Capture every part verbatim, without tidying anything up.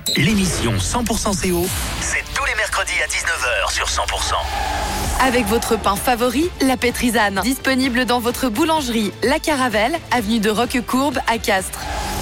L'émission cent pour cent C O, c'est tous les mercredis à dix-neuf heures sur cent pour cent. Avec votre pain favori, la Pétrisane. Disponible dans votre boulangerie, La Caravelle, avenue de Roquecourbe à Castres.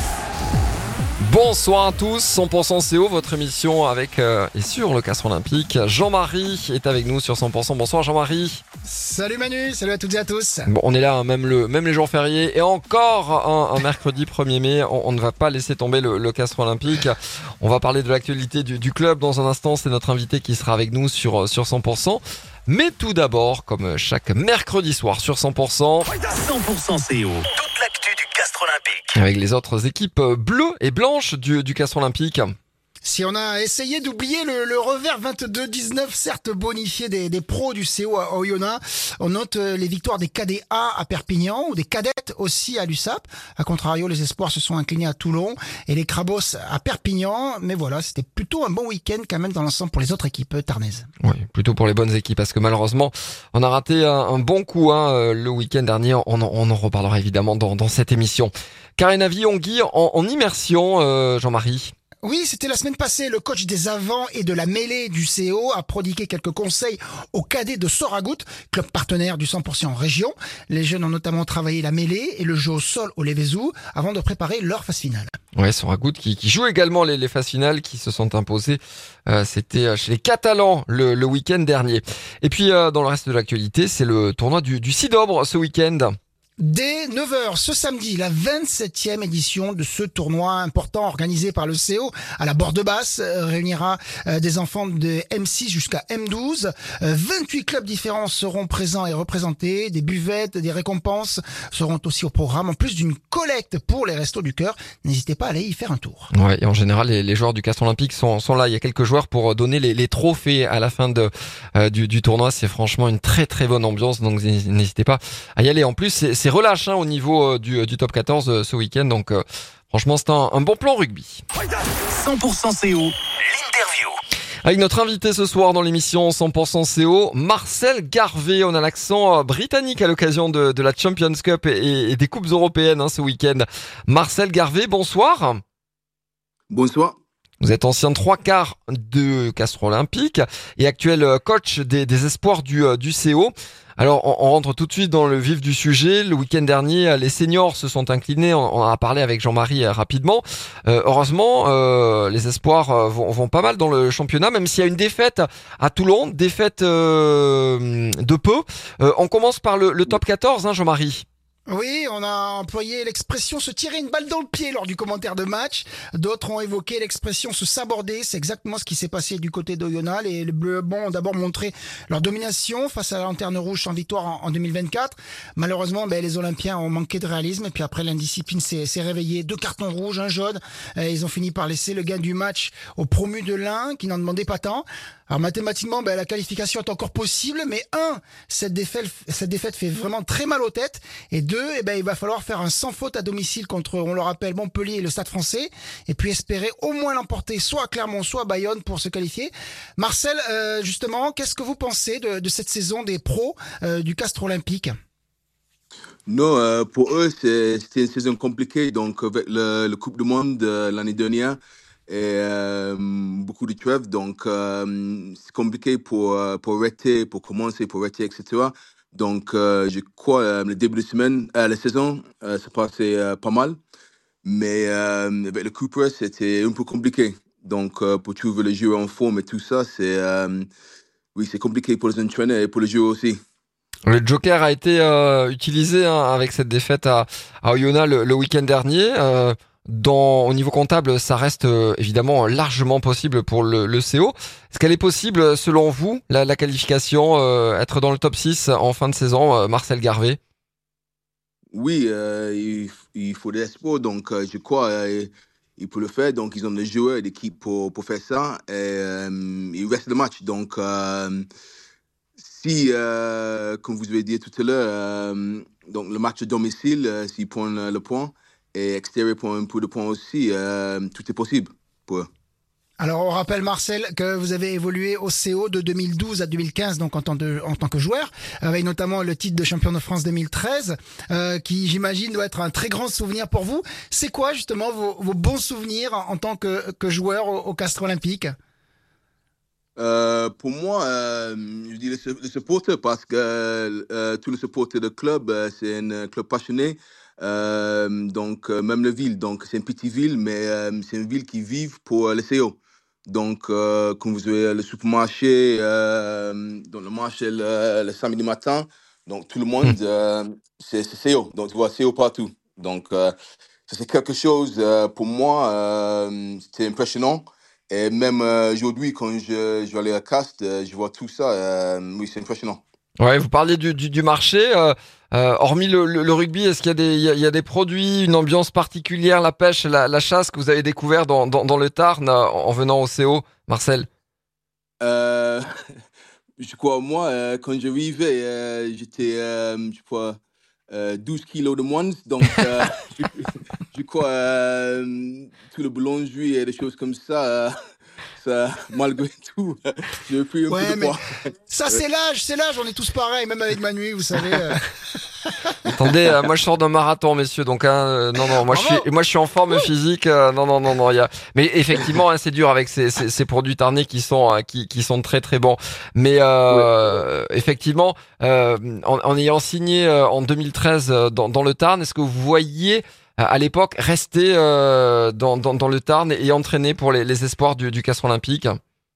Bonsoir à tous, cent pour cent C O, votre émission avec euh, et sur le Castres Olympique. Jean-Marie est avec nous sur cent pour cent. Bonsoir Jean-Marie. Salut Manu, salut à toutes et à tous. Bon, on est là, hein, même, le, même les jours fériés. Et encore un, un mercredi premier mai, on, on ne va pas laisser tomber le, le Castres Olympique. On va parler de l'actualité du, du club dans un instant. C'est notre invité qui sera avec nous sur, sur cent pour cent. Mais tout d'abord, comme chaque mercredi soir sur cent pour cent, cent pour cent C O, toute l'actu du Castres Olympique. Avec les autres équipes bleues et blanches du, du Castres Olympique. Si on a essayé d'oublier le, le revers vingt-deux dix-neuf, certes bonifié des, des pros du C O à Oyonnax, on note les victoires des cadets A à Perpignan ou des cadettes aussi à l'U S A P. A contrario, les espoirs se sont inclinés à Toulon et les Crabos à Perpignan. Mais voilà, c'était plutôt un bon week-end quand même dans l'ensemble pour les autres équipes tarnaises. Oui, plutôt pour les bonnes équipes parce que malheureusement, on a raté un, un bon coup hein, le week-end dernier. On, on en reparlera évidemment dans, dans cette émission. Karina Villongui en, en immersion, euh, Jean-Marie. Oui, c'était la semaine passée. Le coach des avants et de la mêlée du C O a prodigué quelques conseils aux cadets de Soragout, club partenaire du cent pour cent en région. Les jeunes ont notamment travaillé la mêlée et le jeu au sol au Lévézou avant de préparer leur phase finale. Ouais, Soragout qui, qui joue également les, les phases finales qui se sont imposées. Euh, c'était chez les Catalans le, le week-end dernier. Et puis euh, dans le reste de l'actualité, c'est le tournoi du, du Sidobre ce week-end. Dès neuf heures ce samedi, la vingt-septième édition de ce tournoi important organisé par le C O à la Borde-Basse euh, réunira euh, des enfants de M six jusqu'à M douze. Euh, vingt-huit clubs différents seront présents et représentés. Des buvettes, des récompenses seront aussi au programme, en plus d'une collecte pour les Restos du Cœur. N'hésitez pas à aller y faire un tour. Ouais, et en général, les, les joueurs du Castres Olympique sont, sont là. Il y a quelques joueurs pour donner les, les trophées à la fin de, euh, du, du tournoi. C'est franchement une très très bonne ambiance, donc n'hésitez pas à y aller. En plus, c'est C'est relâche hein, au niveau euh, du, du top quatorze euh, ce week-end, donc euh, franchement c'est un, un bon plan rugby. cent pour cent C O, l'interview. Avec notre invité ce soir dans l'émission cent pour cent C O, Marcel Garvé. On a l'accent britannique à l'occasion de, de la Champions Cup et, et des Coupes européennes hein, ce week-end. Marcel Garvé, bonsoir. Bonsoir. Vous êtes ancien trois quarts de Castres Olympique et actuel coach des, des espoirs du, du C O. Alors, on, on rentre tout de suite dans le vif du sujet. Le week-end dernier, les seniors se sont inclinés. On, on en a parlé avec Jean-Marie euh, rapidement. Euh, heureusement, euh, les espoirs euh, vont, vont pas mal dans le championnat, même s'il y a une défaite à Toulon, défaite euh, de peu. Euh, on commence par le, le top quatorze, hein, Jean-Marie. Oui, on a employé l'expression se tirer une balle dans le pied lors du commentaire de match. D'autres ont évoqué l'expression se saborder. C'est exactement ce qui s'est passé du côté d'Oyonnax. Les Bleus ont d'abord montré leur domination face à la Lanterne Rouge en victoire en, en deux mille vingt-quatre. Malheureusement, ben, les Olympiens ont manqué de réalisme. Et puis après, l'indiscipline s'est, s'est réveillée. Deux cartons rouges, un jaune. Et ils ont fini par laisser le gain du match aux promus de l'Ain qui n'en demandaient pas tant. Alors mathématiquement, ben, la qualification est encore possible, mais un, cette défaite, cette défaite fait vraiment très mal aux têtes, et deux, eh ben, il va falloir faire un sans faute à domicile contre, on le rappelle, Montpellier et le Stade Français, et puis espérer au moins l'emporter soit à Clermont, soit à Bayonne pour se qualifier. Marcel, euh, justement, qu'est-ce que vous pensez de, de cette saison des pros euh, du Castres Olympique? Non, euh, pour eux, c'est, c'était une saison compliquée, donc avec le, le Coupe du Monde euh, l'année dernière, et euh, beaucoup de trêves, donc euh, c'est compliqué pour euh, pour arrêter, pour commencer, pour arrêter, et cetera. Donc euh, je crois euh, le début de semaine, euh, la saison, euh, ça passait euh, pas mal, mais euh, avec le Cooper c'était un peu compliqué. Donc euh, pour trouver les joueurs en forme et tout ça, c'est euh, oui c'est compliqué pour les entraîneurs et pour les joueurs aussi. Le Joker a été euh, utilisé hein, avec cette défaite à, à Oyonnax le, le week-end dernier. Euh, Dans, au niveau comptable, ça reste euh, évidemment largement possible pour le, le C O. Est-ce qu'elle est possible, selon vous, la, la qualification, euh, être dans le top six en fin de saison, euh, Marcel Garvé? Oui, euh, il, il faut de l'espoir, donc euh, je crois euh, il peut le faire. Donc ils ont des joueurs et l'équipe pour, pour faire ça. Et, euh, il reste le match. Donc euh, si, euh, comme vous avez dit tout à l'heure, euh, donc le match à domicile, euh, s'ils prennent le point, et extérieur pour un peu de points aussi, euh, tout est possible pour eux. Alors on rappelle Marcel que vous avez évolué au C O de deux mille douze à deux mille quinze donc en tant, de, en tant que joueur, avec notamment le titre de champion de France deux mille treize euh, qui j'imagine doit être un très grand souvenir pour vous. C'est quoi justement vos, vos bons souvenirs en, en tant que, que joueur au, au Castres Olympique? Euh, pour moi, euh, je dis le, le supporter parce que euh, tous les supporters de club, euh, c'est un club passionné. Euh, donc euh, même la ville, donc c'est une petite ville, mais euh, c'est une ville qui vit pour le C O. Donc, euh, comme vous avez le supermarché, euh, dans le marché le, le samedi matin, donc tout le monde, euh, c'est C O. Donc, tu vois C O partout. Donc, euh, ça, c'est quelque chose, euh, pour moi, euh, c'était impressionnant. Et même euh, aujourd'hui, quand je, je vais aller à Castres, euh, je vois tout ça. Euh, oui, c'est impressionnant. Ouais, vous parliez du, du, du marché. Euh, euh, hormis le, le, le rugby, est-ce qu'il y a des, il y a, il y a des produits, une ambiance particulière, la pêche, la, la chasse que vous avez découvert dans, dans, dans le Tarn en, en venant au C O, Marcel? Euh, je crois, moi, euh, quand j'arrivais, euh, j'étais, euh, je crois, euh, douze kilos de moins. Donc, euh, je, je crois, euh, tout le boulangerie et des choses comme ça, euh, ça malgré tout, j'ai pris un Ouais, peu de mais poids. ça c'est l'âge, c'est l'âge, on est tous pareils, même avec Manu, vous savez. euh. Attendez, euh, moi je sors d'un marathon, messieurs, donc hein, euh, non, non, moi je Bravo. suis, moi je suis en forme physique, euh, non, non, non, non, il y a, mais effectivement, hein, c'est dur avec ces, ces, ces produits tarnés qui sont, euh, qui, qui sont très, très bons. Mais euh, effectivement, euh, en, en ayant signé euh, en deux mille treize euh, dans, dans le Tarn, est-ce que vous voyiez euh, à l'époque rester euh, dans, dans, dans le Tarn et entraîner pour les, les espoirs du, du Castres Olympique?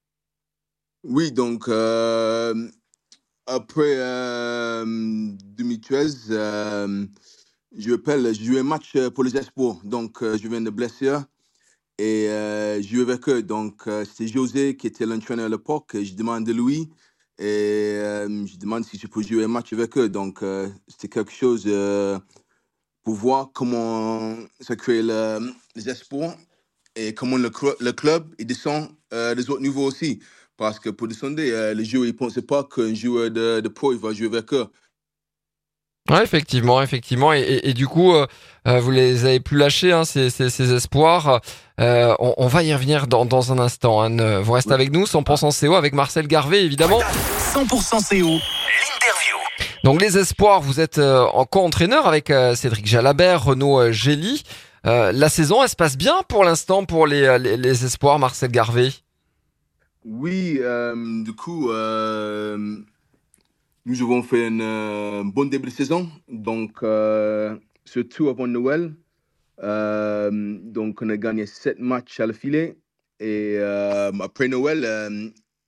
Oui, donc, euh, après euh, deux mille treize, euh, je rappelle, j'ai joué un match pour les espoirs. Donc, euh, je viens de blessure et euh, j'ai joué avec eux. Donc, euh, c'était José qui était l'entraîneur à l'époque. Je demande de lui et euh, je demande si je peux jouer un match avec eux. Donc, euh, c'était quelque chose euh, pour voir comment ça crée le, les espoirs et comment le, cl- le club il descend euh, des autres niveaux aussi. Parce que pour descendre, euh, les joueurs, ils ne pensaient pas qu'un joueur de, de pro, il va jouer avec eux. Ouais, effectivement, effectivement, et, et, et du coup, euh, euh, vous les avez plus lâchés, hein, ces, ces, ces espoirs. Euh, on, on va y revenir dans, dans un instant. Hein. Ne- Vous restez Oui. avec nous, cent pour cent C O avec Marcel Garvé, évidemment. cent pour cent C O, l'interview. Donc les espoirs, vous êtes euh, en co-entraîneur avec euh, Cédric Jalabert, Renaud euh, Gély. Euh, la saison, elle se passe bien pour l'instant pour les, les, les espoirs, Marcel Garvé. Oui, euh, du coup, euh, nous avons fait une euh, bonne début de saison. Donc, euh, surtout avant Noël. Euh, donc, on a gagné sept matchs à la filée. Et euh, après Noël, euh,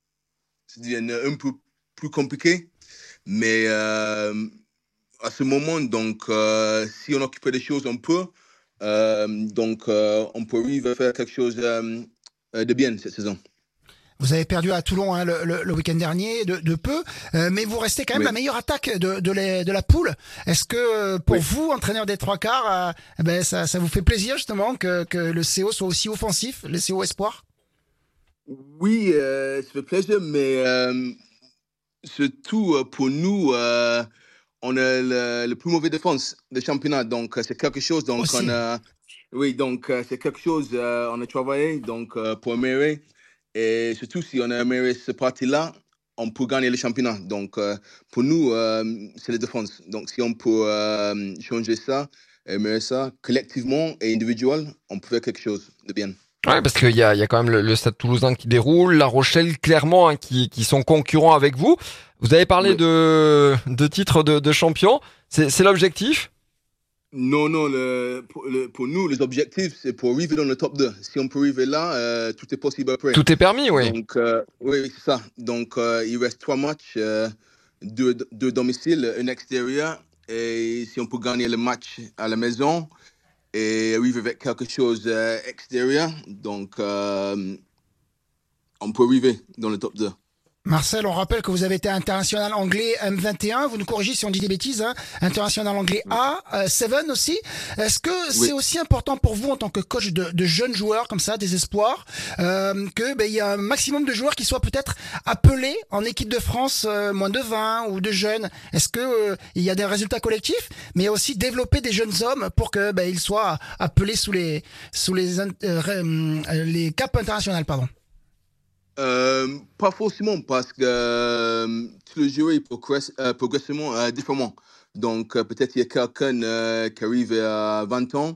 ça devient un peu plus compliqué. Mais euh, à ce moment, donc, euh, si on occupait des choses un peu, euh, donc, euh, on peut arriver à faire quelque chose euh, de bien cette saison. Vous avez perdu à Toulon hein, le, le, le week-end dernier de, de peu, euh, mais vous restez quand même Oui. la meilleure attaque de, de, les, de la poule. Est-ce que euh, pour Oui. vous, entraîneur des trois quarts, euh, eh ben, ça, ça vous fait plaisir justement que, que le C O soit aussi offensif, le C O Espoir? Oui, euh, ça fait plaisir, mais euh, surtout euh, pour nous, euh, on a le, le plus mauvais défense du championnat. Donc, euh, c'est quelque chose. Donc, Aussi. on a, oui, donc, euh, c'est quelque chose. Euh, on a travaillé donc, euh, pour améliorer. Et surtout, si on a amélioré cette partie-là, on peut gagner le championnat. Donc, euh, pour nous, euh, c'est la défense. Donc, si on peut euh, changer ça, améliorer ça collectivement et individuellement, on peut faire quelque chose de bien. Ouais, parce qu'il y a, il y a quand même le, le Stade Toulousain qui déroule, La Rochelle, Clermont, hein, qui, qui sont concurrents avec vous. Vous avez parlé Oui. de, de titres de, de champion. C'est, c'est l'objectif? Non, non, le, pour, le- pour nous, les objectifs, c'est pour arriver dans le top deux. Si on peut arriver là, euh, tout est possible après. Tout est permis, oui. Donc, euh, oui, c'est ça. Donc, euh, il reste trois matchs, euh, deux, deux domiciles, un extérieur. Et si on peut gagner le match à la maison et arriver avec quelque chose euh, extérieur, donc euh, on peut arriver dans le top deux. Marcel, on rappelle que vous avez été international anglais M vingt et un. Vous nous corrigez si on dit des bêtises. Hein. International anglais A, euh, sept aussi. Est-ce que Oui. c'est aussi important pour vous en tant que coach de, de jeunes joueurs comme ça, des espoirs, euh, que ben il y a un maximum de joueurs qui soient peut-être appelés en équipe de France euh, moins de vingt ou de jeunes. Est-ce que euh, il y a des résultats collectifs, mais il y a aussi développer des jeunes hommes pour que ben ils soient appelés sous les sous les euh, euh, les caps internationales, pardon. Euh, pas forcément, parce que euh, tous les joueurs ils progressent euh, progressivement euh, différemment. Donc, euh, peut-être il y a quelqu'un euh, qui arrive à vingt ans,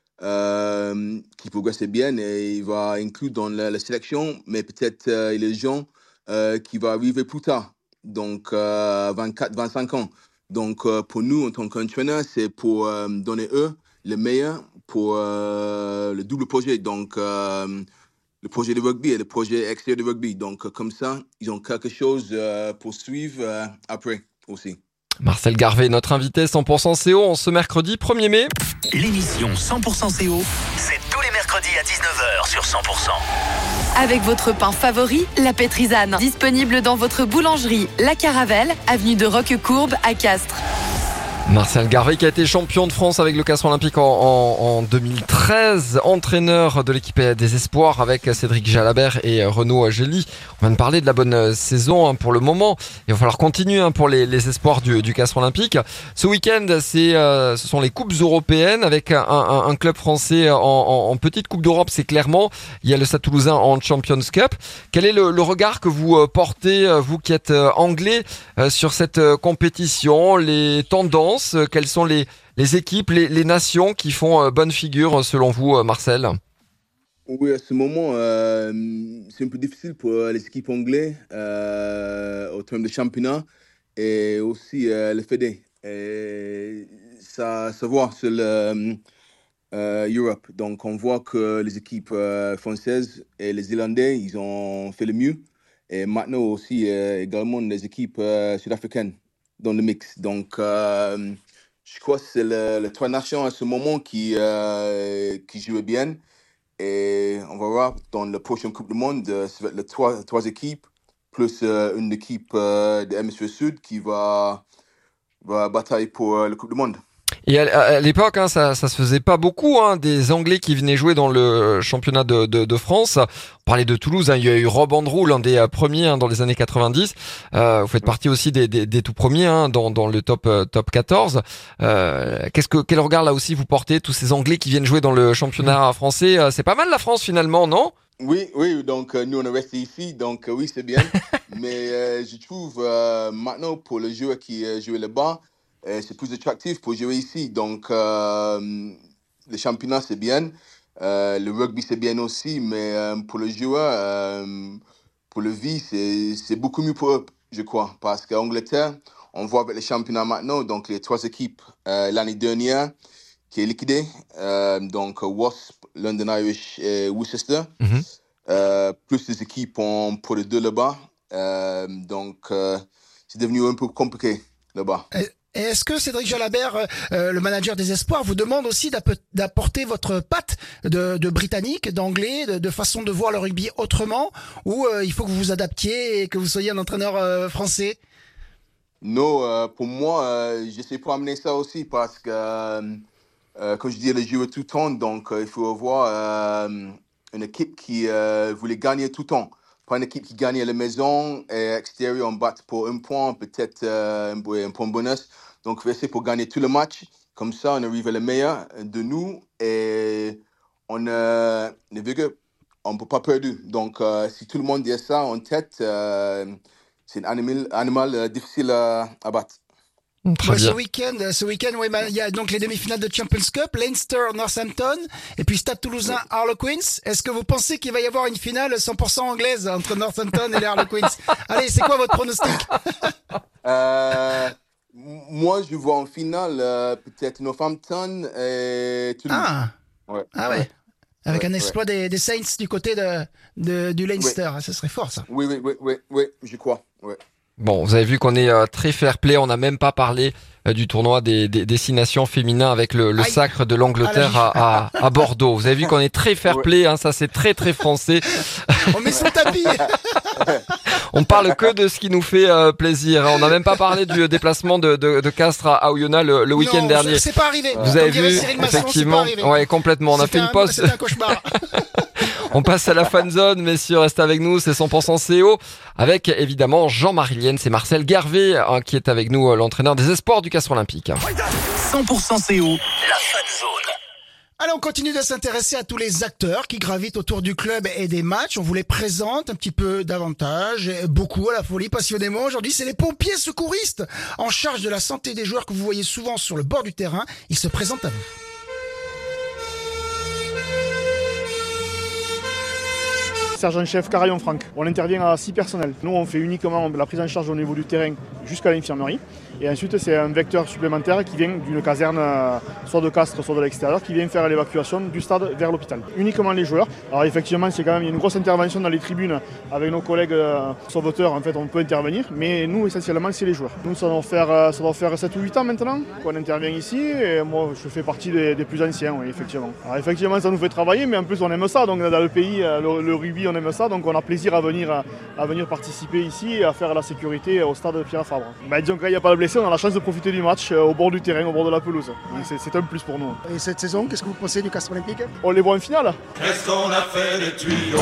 euh, qui progresse bien et il va inclure dans la, la sélection, mais peut-être euh, il y a des gens euh, qui vont arriver plus tard, donc euh, vingt-quatre vingt-cinq ans. Donc, euh, pour nous, en tant qu'entraîneur, c'est pour euh, donner eux le meilleur pour euh, le double projet. Donc, euh, le projet de rugby et le projet extérieur de rugby. Donc, euh, comme ça, ils ont quelque chose euh, pour suivre euh, après aussi. Marcel Garvé, notre invité cent pour cent C O en ce mercredi premier mai. L'émission cent pour cent C O, c'est tous les mercredis à dix-neuf heures sur cent pour cent. Avec votre pain favori, la Pétrisane. Disponible dans votre boulangerie, La Caravelle, avenue de Roquecourbe à Castres. Marcel Garvé qui a été champion de France avec le Castres Olympique en, en, en deux mille treize, entraîneur de l'équipe des Espoirs avec Cédric Jalabert et Renaud Ageli. On vient de parler de la bonne saison hein, pour le moment. Il va falloir continuer hein, pour les, les Espoirs du, du Castres Olympique. Ce week-end, c'est, euh, ce sont les coupes européennes avec un, un, un club français en, en, en petite coupe d'Europe, c'est clairement. Il y a le Stade Toulousain en Champions Cup. Quel est le, le regard que vous portez, vous qui êtes anglais, euh, sur cette compétition, les tendances? Quelles sont les, les équipes, les, les nations qui font euh, bonne figure selon vous, Marcel? Oui, à ce moment, euh, c'est un peu difficile pour les équipes anglaises euh, au terme de championnat et aussi euh, le Fédé. Et ça se voit sur l'Europe. Euh, Donc, on voit que les équipes euh, françaises et les Irlandais, ils ont fait le mieux. Et maintenant aussi, euh, également, les équipes euh, sud-africaines dans le mix. Donc, euh, je crois que c'est le, les trois nations à ce moment qui, euh, qui jouent bien. Et on va voir dans la prochaine Coupe du Monde, euh, ça va être les trois, trois équipes, plus euh, une équipe euh, de l'hémisphère sud qui va, va batailler pour euh, la Coupe du Monde. Et à, à l'époque, hein, ça, ça se faisait pas beaucoup, hein, des Anglais qui venaient jouer dans le championnat de, de, de France. On parlait de Toulouse, hein, il y a eu Rob Andrew, l'un des premiers hein, dans les années quatre-vingt-dix. Euh, vous faites partie aussi des, des, des tout premiers hein, dans, dans le top top quatorze. Euh, qu'est-ce que quel regard là aussi vous portez, tous ces Anglais qui viennent jouer dans le championnat français? C'est pas mal la France finalement, non? Oui, oui, donc euh, nous on est resté ici, donc euh, oui c'est bien. Mais euh, je trouve euh, maintenant pour les joueurs qui euh, jouent là-bas, Euh, c'est plus attractif pour jouer ici. Donc, euh, le championnat, c'est bien. Euh, le rugby, c'est bien aussi. Mais euh, pour le joueur, euh, pour le vie, c'est, c'est beaucoup mieux pour eux, je crois. Parce qu'en Angleterre, on voit avec le championnat maintenant, donc les trois équipes euh, l'année dernière qui est liquidée. Euh, donc, Wasp, London Irish et Worcester. Mm-hmm. Euh, plus les équipes ont pour les deux là-bas. Euh, donc, euh, c'est devenu un peu compliqué là-bas. Et- Et est-ce que Cédric Jalabert, euh, le manager des Espoirs, vous demande aussi d'apporter votre patte de, de britannique, d'anglais, de, de façon de voir le rugby autrement, ou euh, il faut que vous vous adaptiez et que vous soyez un entraîneur euh, français? Non, euh, pour moi, euh, j'essaie pour amener ça aussi parce que, euh, comme je dis, les joueurs tout le temps, donc euh, il faut avoir euh, une équipe qui euh, voulait gagner tout le temps. Pas une équipe qui gagne à la maison et extérieur, on bat pour un point, peut-être euh, un point bonus. Donc, on va essayer pour gagner tout le match. Comme ça, on arrive à le meilleur de nous et on euh, ne peut pas perdre. Donc, euh, si tout le monde dit ça en tête, euh, c'est un animal, animal euh, difficile à, à battre. Très ouais, bien. ce week-end, ce week-end, ouais, il y a donc les demi-finales de Champions Cup, Leinster, Northampton, et puis Stade Toulousain, Harlequins. Est-ce que vous pensez qu'il va y avoir une finale cent pour cent anglaise entre Northampton et les Harlequins? Allez, c'est quoi votre pronostic? euh, Moi, je vois en finale euh, peut-être Northampton et Toulouse. Ah, ouais. ah ouais. Avec ouais, un exploit ouais. des, des Saints du côté de, de du Leinster, oui. Ça serait fort ça. Oui, oui, oui, oui, oui, je crois. Ouais. Bon, vous avez vu qu'on est euh, très fair-play. On n'a même pas parlé euh, du tournoi des, des destinations féminins avec le, le sacre de l'Angleterre à, à, à Bordeaux. Vous avez vu qu'on est très fair-play. Hein, ça, c'est très très français. On met son tapis. On parle que de ce qui nous fait euh, plaisir. On n'a même pas parlé du déplacement de, de, de Castres à Oyonnax le, le week-end non, dernier. C'est pas arrivé. Vous avez dirait vu, Cyril Masson, effectivement, c'est pas arrivé. ouais, complètement. On a fait un, une pause. C'est un cauchemar. On passe à la fan zone, messieurs, restez avec nous, c'est cent pour cent C O, avec évidemment Jean-Marie Lienne, c'est Marcel Garvé hein, qui est avec nous, l'entraîneur des Espoirs du Castres Olympique. cent pour cent C O, la fan zone. Allez, on continue de s'intéresser à tous les acteurs qui gravitent autour du club et des matchs. On vous les présente un petit peu davantage, beaucoup à la folie, passionnément. Aujourd'hui, c'est les pompiers secouristes en charge de la santé des joueurs que vous voyez souvent sur le bord du terrain. Ils se présentent à vous. Sergent-chef Carayon Franck. On intervient à six personnels. Nous, on fait uniquement la prise en charge au niveau du terrain jusqu'à l'infirmerie. Et ensuite, c'est un vecteur supplémentaire qui vient d'une caserne, soit de Castres, soit de l'extérieur, qui vient faire l'évacuation du stade vers l'hôpital. Uniquement les joueurs. Alors effectivement, c'est quand même il y a une grosse intervention dans les tribunes avec nos collègues euh, sauveteurs. En fait, on peut intervenir, mais nous, essentiellement, c'est les joueurs. Nous, ça doit faire, ça doit faire sept ou huit ans maintenant qu'on intervient ici. Et moi, je fais partie des, des plus anciens, oui, effectivement. Alors effectivement, ça nous fait travailler, mais en plus, on aime ça. Donc dans le pays, le, le rugby, on aime ça. Donc on a plaisir à venir, à venir participer ici et à faire la sécurité au stade Pierre Fabre. Bah, disons qu'il n'y a pas de blessés, on a la chance de profiter du match euh, au bord du terrain, au bord de la pelouse. C'est, c'est un plus pour nous. Et cette saison, qu'est-ce que vous pensez du Castres Olympique ? On les voit en finale. Qu'est-ce qu'on a fait des tuyaux?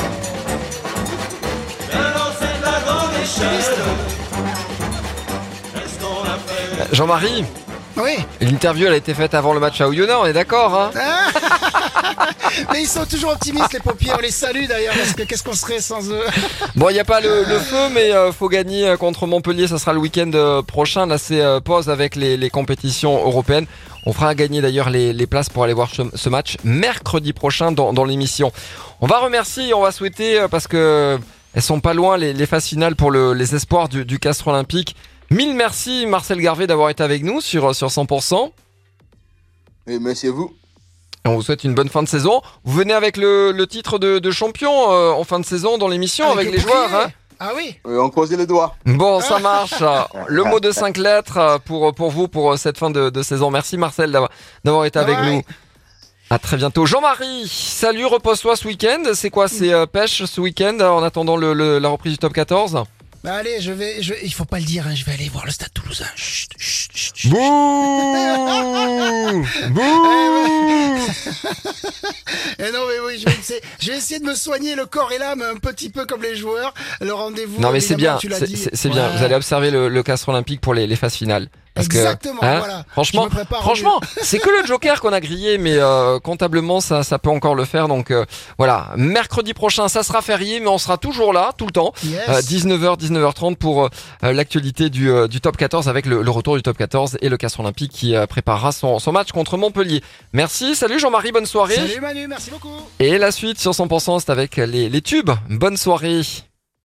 Bien lancé de la grande échelle. Qu'est-ce qu'on a fait? Jean-Marie, Oui. l'interview elle a été faite avant le match à Oyonnax, on est d'accord hein? Mais ils sont toujours optimistes, les pompiers. On les salue d'ailleurs, parce que qu'est-ce qu'on serait sans eux? Bon, il n'y a pas le, le feu, mais euh, faut gagner contre Montpellier, ça sera le week-end euh, prochain. Là, c'est euh, pause avec les, les compétitions européennes. On fera gagner d'ailleurs les, les places pour aller voir ce, ce match mercredi prochain dans, dans l'émission. On va remercier et on va souhaiter, euh, parce que elles sont pas loin, les, les phases finales pour le, les espoirs du, du Castres Olympique. Mille merci Marcel Garvé d'avoir été avec nous sur, sur cent pour cent. Et merci à vous. On vous souhaite une bonne fin de saison. Vous venez avec le, le titre de, de champion euh, en fin de saison dans l'émission avec, Avec les le joueurs. bouclier. Hein Ah oui. Euh, on croise les doigts. bon, ça marche. Le mot de cinq lettres pour, pour vous pour cette fin de, de saison. Merci Marcel d'avoir, d'avoir été avec Ouais. nous. À très bientôt. Jean-Marie, salut, repose-toi ce week-end. C'est quoi, c'est euh, pêche ce week-end en attendant le, le, la reprise du top quatorze? Bah allez, je vais, je, il faut pas le dire, hein, je vais aller voir le Stade Toulousain. Chut, chut, chut, chut. Bouh Bouh Et non, mais oui, je vais, essayer, je vais essayer de me soigner le corps et l'âme un petit peu comme les joueurs. Le rendez-vous. Non mais c'est évidemment, bien, tu l'as c'est, dit. c'est, c'est bien. Ouais. Vous allez observer le, le Castres Olympique pour les, les phases finales. Parce Exactement, que, hein, voilà. Franchement, Je me prépare au franchement, c'est que le Joker qu'on a grillé, mais euh, comptablement ça, ça peut encore le faire. Donc euh, voilà, mercredi prochain, ça sera férié, mais on sera toujours là tout le temps, Yes. euh, dix-neuf heures, dix-neuf heures trente pour euh, l'actualité du, euh, du top quatorze avec le, le retour du top quatorze et le Castres Olympique qui euh, préparera son, son match contre Montpellier. Merci, salut Jean-Marie, bonne soirée. Salut Manu, merci beaucoup. Et la suite sur cent pour cent, c'est avec les, les tubes. Bonne soirée.